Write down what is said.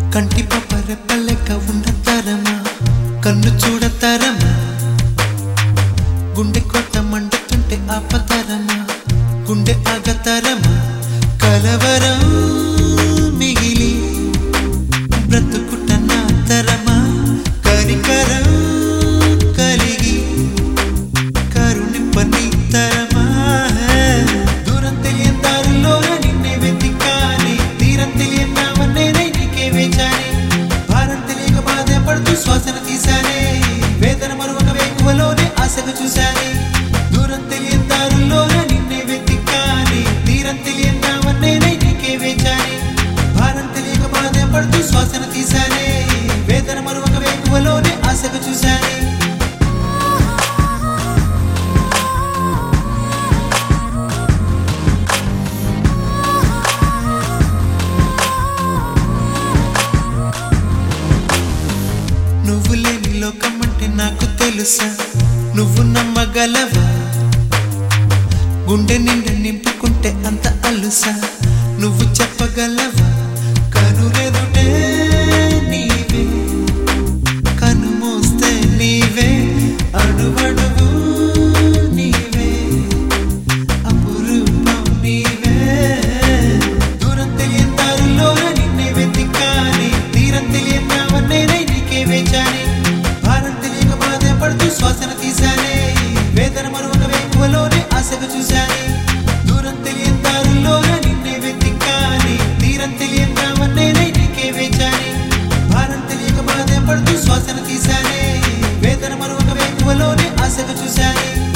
కంటి పాప రెప్పలెక్క ఉన్న తరమా కన్ను చూడతరమా గుండె కొట్ట మండుతుంటే ఆపతరమా గుండె ఆగతరమా కలవరం మిగిలి బ్రతుకుట నా తరమా కనికరం కలిగి కరుణింపని తరమా దూరం తెలియని దారిలో నిన్నే వెతికాని తీరం తెలియని నావన్నేనే నీకే వేచాని భారం తెలియక బాధపడుతూ శ్వాసన తీశానే వేదన మరొక వేకువలోనే ఆశగా చూశానే దూరం తెలియని దారుల్లో నిన్నే వెతికాని తీరం తెలియని నావన్నేనే నీకే వేచాని భారం తెలియక బాధపడుతూ శ్వాసన తీశానే వేదన మరొక వేకువలోనే ఆశగా చూశానే నువ్వు లేని లోకం అంటే నాకు తెలుసా నువ్వు నమ్మగలవా గుండె నిండా నింపుకుంటే అంత అలుసా నువ్వు చెప్పగలవా కనురెదుటే నీవే కను మోస్తే నీవే అడుగడుగు నీవే అపురూపం నీవే దూరం తెలియని దారుల్లో నిన్నే వెతికాని తీరం తెలియని నావన్నేనే నీకే వేచాని భారం తెలియక బాధపడుతూ శ్వాసన తీశానే వేదన మరొక వేకువలోనే ఆశగా చూశానే దూరం తెలియని దారుల్లో నిన్నే వెతికాని తీరం తెలియని నావన్నేనే నీకే వేచాని భారం తెలియక బాధపడుతూ శ్వాసన తీశానే వేదన మరొక వేకువలోనే ఆశగా చూశానే